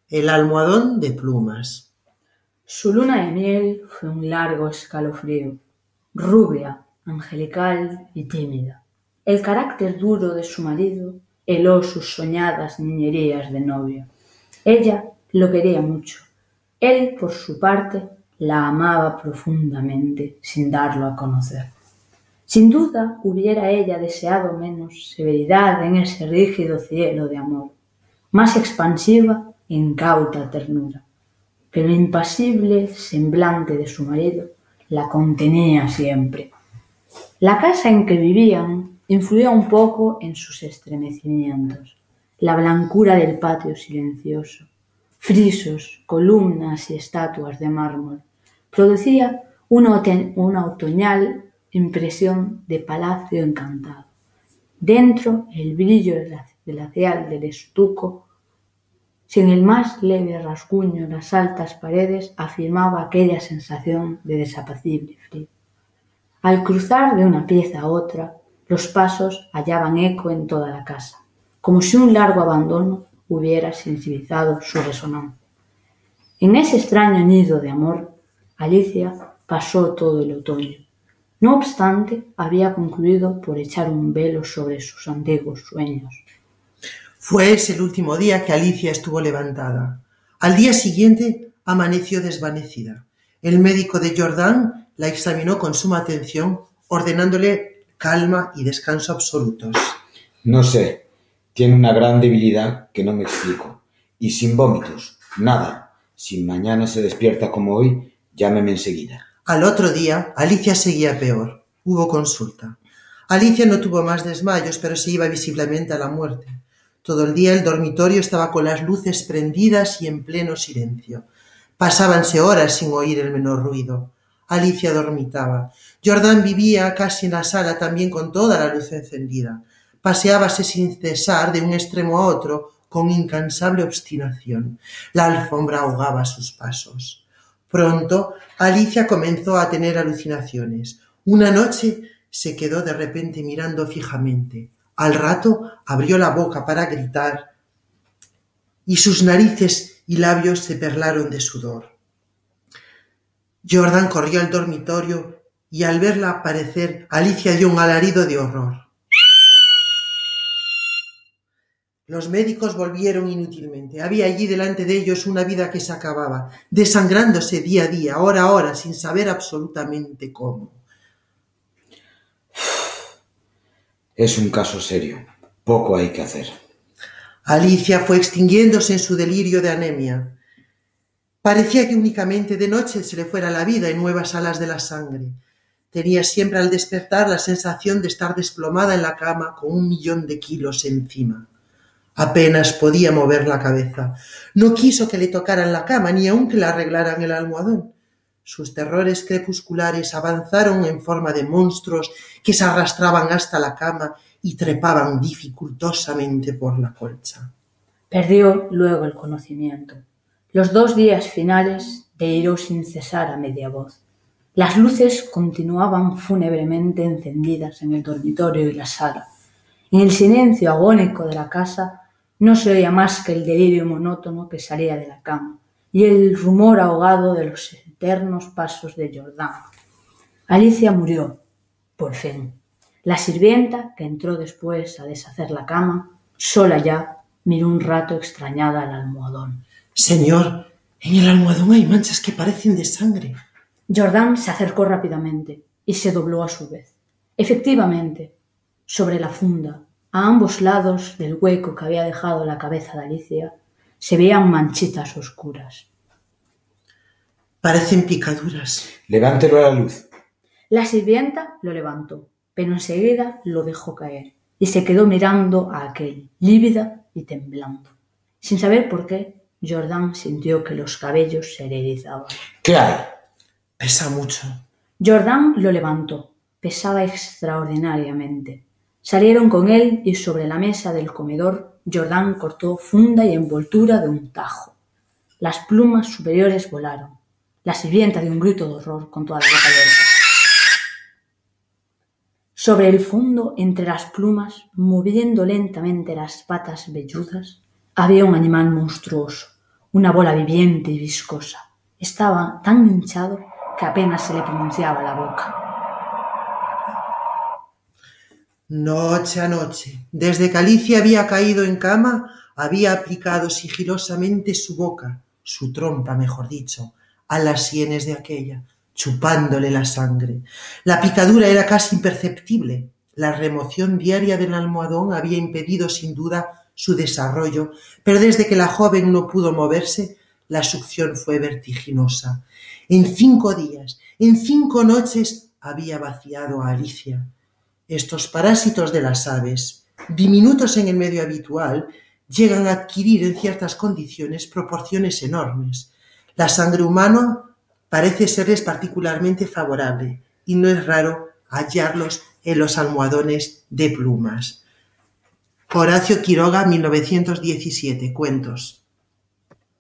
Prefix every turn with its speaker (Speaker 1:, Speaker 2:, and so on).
Speaker 1: El almohadón de plumas.
Speaker 2: Su luna de miel fue un largo escalofrío, rubia, angelical y tímida. El carácter duro de su marido heló sus soñadas niñerías de novio. Ella lo quería mucho. Él, por su parte, la amaba profundamente, sin darlo a conocer. Sin duda hubiera ella deseado menos severidad en ese rígido cielo de amor, más expansiva e incauta ternura. Pero el impasible semblante de su marido la contenía siempre. La casa en que vivían influía un poco en sus estremecimientos. La blancura del patio silencioso, frisos, columnas y estatuas de mármol, producía una otoñal impresión de palacio encantado. Dentro, el brillo glacial del estuco, sin el más leve rasguño en las altas paredes, afirmaba aquella sensación de desapacible frío. Al cruzar de una pieza a otra, los pasos hallaban eco en toda la casa, como si un largo abandono hubiera sensibilizado su resonancia. En ese extraño nido de amor, Alicia pasó todo el otoño. No obstante, había concluido por echar un velo sobre sus antiguos sueños.
Speaker 1: Fue ese el último día que Alicia estuvo levantada. Al día siguiente amaneció desvanecida. El médico de Jordan la examinó con suma atención, ordenándole calma y descanso absolutos.
Speaker 3: No sé, tiene una gran debilidad que no me explico. Y sin vómitos, nada. Si mañana se despierta como hoy, llámeme enseguida.
Speaker 1: Al otro día, Alicia seguía peor. Hubo consulta. Alicia no tuvo más desmayos, pero se iba visiblemente a la muerte. Todo el día el dormitorio estaba con las luces prendidas y en pleno silencio. Pasábanse horas sin oír el menor ruido. Alicia dormitaba. Jordan vivía casi en la sala, también con toda la luz encendida. Paseábase sin cesar de un extremo a otro, con incansable obstinación. La alfombra ahogaba sus pasos. Pronto, Alicia comenzó a tener alucinaciones. Una noche se quedó de repente mirando fijamente. Al rato abrió la boca para gritar y sus narices y labios se perlaron de sudor. Jordan corrió al dormitorio y al verla aparecer, Alicia dio un alarido de horror. Los médicos volvieron inútilmente. Había allí delante de ellos una vida que se acababa, desangrándose día a día, hora a hora, sin saber absolutamente cómo.
Speaker 3: Es un caso serio. Poco hay que hacer.
Speaker 1: Alicia fue extinguiéndose en su delirio de anemia. Parecía que únicamente de noche se le fuera la vida en nuevas alas de la sangre. Tenía siempre al despertar la sensación de estar desplomada en la cama con 1.000.000 de kilos encima. Apenas podía mover la cabeza. No quiso que le tocaran la cama, ni aun que le arreglaran el almohadón. Sus terrores crepusculares avanzaron en forma de monstruos que se arrastraban hasta la cama y trepaban dificultosamente por la colcha.
Speaker 2: Perdió luego el conocimiento. Los 2 días finales deliró sin cesar a media voz. Las luces continuaban fúnebremente encendidas en el dormitorio y la sala. En el silencio agónico de la casa no se oía más que el delirio monótono que salía de la cama y el rumor ahogado de los eternos pasos de Jordan. Alicia murió, por fin. La sirvienta, que entró después a deshacer la cama, sola ya, miró un rato extrañada al almohadón.
Speaker 1: Señor, en el almohadón hay manchas que parecen de sangre.
Speaker 2: Jordan se acercó rápidamente y se dobló a su vez. Efectivamente, sobre la funda, a ambos lados del hueco que había dejado la cabeza de Alicia, se veían manchitas oscuras.
Speaker 1: Parecen picaduras.
Speaker 3: Levántelo a la luz.
Speaker 2: La sirvienta lo levantó, pero enseguida lo dejó caer y se quedó mirando a aquel, lívida y temblando. Sin saber por qué, Jordan sintió que los cabellos se le erizaban.
Speaker 3: ¿Qué hay?
Speaker 1: Pesa mucho.
Speaker 2: Jordan lo levantó. Pesaba extraordinariamente. Salieron con él y sobre la mesa del comedor Jordan cortó funda y envoltura de un tajo. Las plumas superiores volaron. La sirvienta dio un grito de horror con toda la boca abierta. Sobre el fondo, entre las plumas, moviendo lentamente las patas velludas, había un animal monstruoso, una bola viviente y viscosa. Estaba tan hinchado que apenas se le pronunciaba la boca.
Speaker 1: Noche a noche, desde que Alicia había caído en cama, había aplicado sigilosamente su boca, su trompa, mejor dicho, a las sienes de aquella, chupándole la sangre. La picadura era casi imperceptible. La remoción diaria del almohadón había impedido sin duda su desarrollo, pero desde que la joven no pudo moverse, la succión fue vertiginosa. En 5 días, en 5 noches, había vaciado a Alicia. Estos parásitos de las aves, diminutos en el medio habitual, llegan a adquirir en ciertas condiciones proporciones enormes. La sangre humana parece serles particularmente favorable y no es raro hallarlos en los almohadones de plumas. Horacio Quiroga, 1917, Cuentos.